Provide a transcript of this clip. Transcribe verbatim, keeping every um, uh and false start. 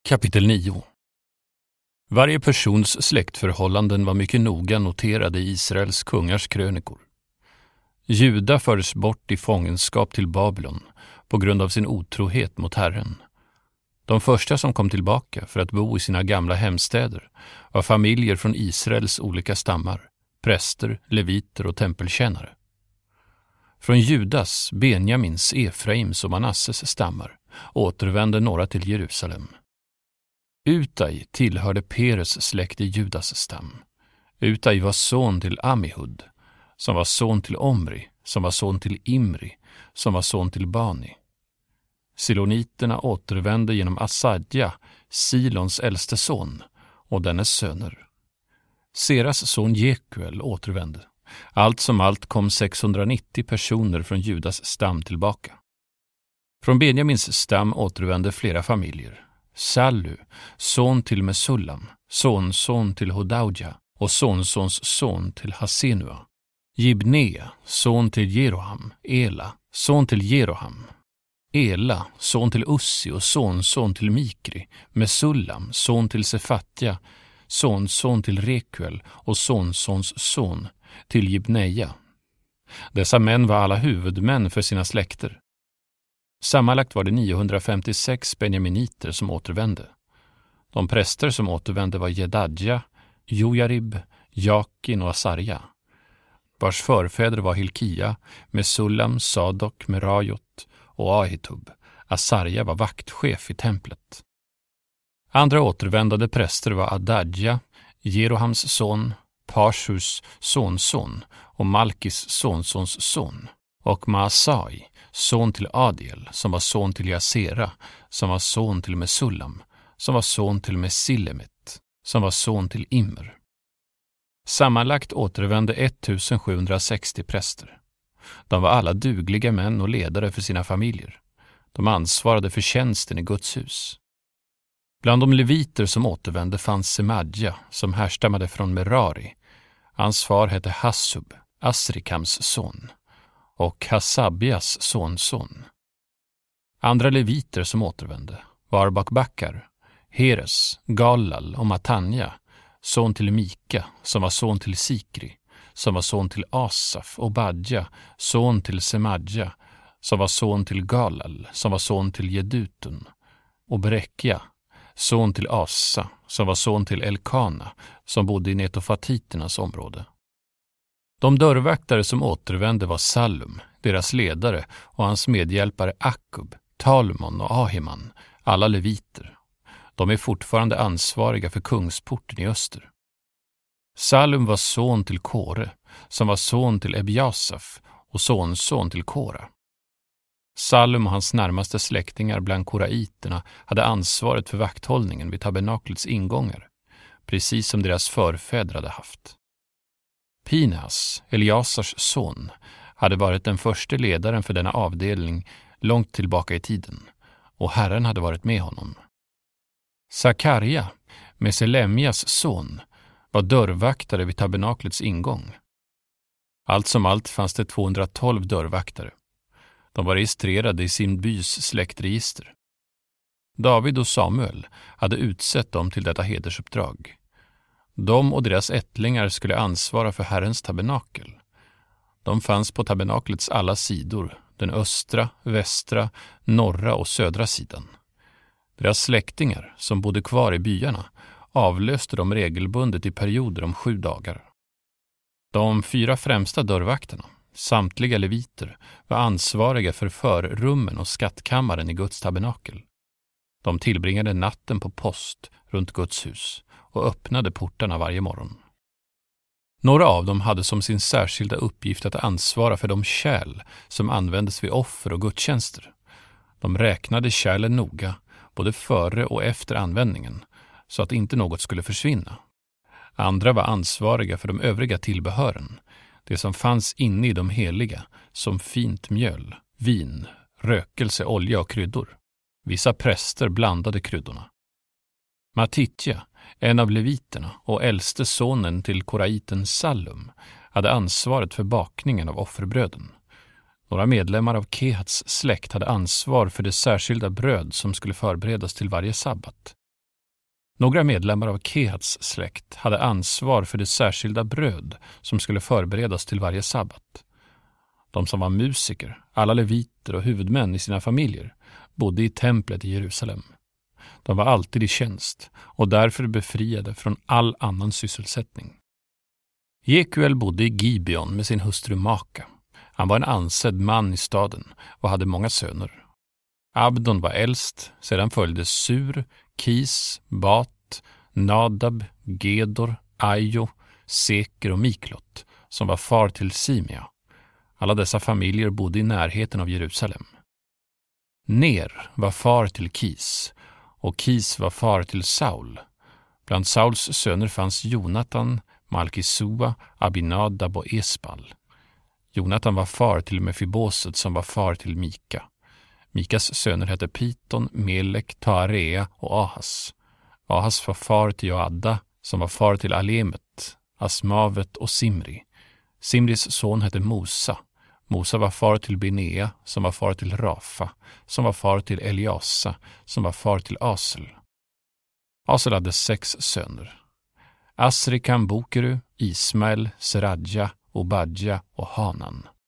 Kapitel nio. Varje persons släktförhållanden var mycket noga noterade i Israels kungars krönikor. Juda fördes bort i fångenskap till Babylon på grund av sin otrohet mot Herren. De första som kom tillbaka för att bo i sina gamla hemstäder var familjer från Israels olika stammar, präster, leviter och tempeltjänare. Från Judas, Benjamins, Efraims och Manasses stammar återvände några till Jerusalem. Utai tillhörde Peres släkt i Judas stam. Utai var son till Amihud, som var son till Omri, som var son till Imri, som var son till Bani. Siloniterna återvände genom Asadja, Silons äldste son, och dennes söner. Seras son Jekuel återvände. Allt som allt kom sexhundranittio personer från Judas stam tillbaka. Från Benjamins stam återvände flera familjer. Sallu, son till Mesullam, sonson till Hodaudja och sonsons son till Hasenua. Jibnea, son till Jeroham, Ela, son till Jeroham. Ela, son till Ussi och sonson till Mikri, Mesullam, son till Sefatja, sonson till Rekuel och sonsons son till Jibneja. Dessa män var alla huvudmän för sina släkter. Sammanlagt var det niohundrafemtiosex benjaminiter som återvände. De präster som återvände var Jedadja, Jojarib, Jakin och Asarja, vars förfäder var Hilkia, Mesullam, Sadok, Merajot och Ahitub. Asarja var vaktchef i templet. Andra återvändande präster var Adadja, Jerohams son, Pashus sonson och Malkis sonsons son, och Maasai, son till Adiel, som var son till Jasera, som var son till Mesullam, som var son till Mesilemet, som var son till Immer. Sammanlagt återvände sjuttonhundrasextio präster. De var alla dugliga män och ledare för sina familjer. De ansvarade för tjänsten i Guds hus. Bland de leviter som återvände fanns Semadja, som härstammade från Merari. Hans far hette Hassub, Asrikams son, och Hasabias sonson. Andra leviter som återvände var Bakbakkar, Heres, Galal och Matanja, son till Mika, som var son till Sikri, som var son till Asaf, och Badja, son till Semadja, som var son till Galal, som var son till Jedutun, och Berekja, son till Asa, som var son till Elkana, som bodde i netofatiternas område. De dörrvaktare som återvände var Sallum, deras ledare, och hans medhjälpare Akub, Talmon och Ahiman, alla leviter. De är fortfarande ansvariga för kungsporten i öster. Sallum var son till Kore, som var son till Ebiasaf och sonson till Kora. Sallum och hans närmaste släktingar bland koraiterna hade ansvaret för vakthållningen vid tabernaklets ingångar, precis som deras förfäder hade haft. Pinhas, Eliasars son, hade varit den första ledaren för denna avdelning långt tillbaka i tiden, och Herren hade varit med honom. Sakarja, Meselemjas son, var dörrvaktare vid tabernaklets ingång. Allt som allt fanns det tvåhundratolv dörrvaktare. De var registrerade i sin bys släktregister. David och Samuel hade utsett dem till detta hedersuppdrag. De och deras ättlingar skulle ansvara för Herrens tabernakel. De fanns på tabernaklets alla sidor, den östra, västra, norra och södra sidan. Deras släktingar, som bodde kvar i byarna, avlöste dem regelbundet i perioder om sju dagar. De fyra främsta dörrvakterna, samtliga leviter, var ansvariga för förrummen och skattkammaren i Guds tabernakel. De tillbringade natten på post runt Guds hus och öppnade portarna varje morgon. Några av dem hade som sin särskilda uppgift att ansvara för de kärl som användes vid offer och gudstjänster. De räknade kärlen noga, både före och efter användningen, så att inte något skulle försvinna. Andra var ansvariga för de övriga tillbehören, det som fanns inne i de heliga, som fint mjöl, vin, rökelse, olja och kryddor. Vissa präster blandade kryddorna. Matitja, en av leviterna och äldste sonen till koraiten Sallum, hade ansvaret för bakningen av offerbröden. Några medlemmar av Kehats släkt hade ansvar för det särskilda bröd som skulle förberedas till varje sabbat. Några medlemmar av Kehats släkt hade ansvar för det särskilda bröd som skulle förberedas till varje sabbat. De som var musiker, alla leviter och huvudmän i sina familjer, bodde i templet i Jerusalem. De var alltid i tjänst och därför befriade från all annan sysselsättning. Jekuel bodde i Gibeon med sin hustru Maka. Han var en ansedd man i staden och hade många söner. Abdon var äldst, sedan följde Sur, Kis, Bat, Nadab, Gedor, Ajo, Seker och Miklot, som var far till Simea. Alla dessa familjer bodde i närheten av Jerusalem. Ner var far till Kis, och Kis var far till Saul. Bland Sauls söner fanns Jonatan, Malkisua, Abinadab och Esbal. Jonatan var far till Mefiboset som var far till Mika. Mikas söner hette Piton, Melek, Taarea och Ahas. Ahas var far till Joadda som var far till Alemet, Asmavet och Simri. Simris son hette Mosa. Mosa var far till Binea som var far till Rafa, som var far till Eliasa, som var far till Asel. Asel hade sex söner. Asrikam, Bokeru, Ismael, Seradja, Obadja och Hanan.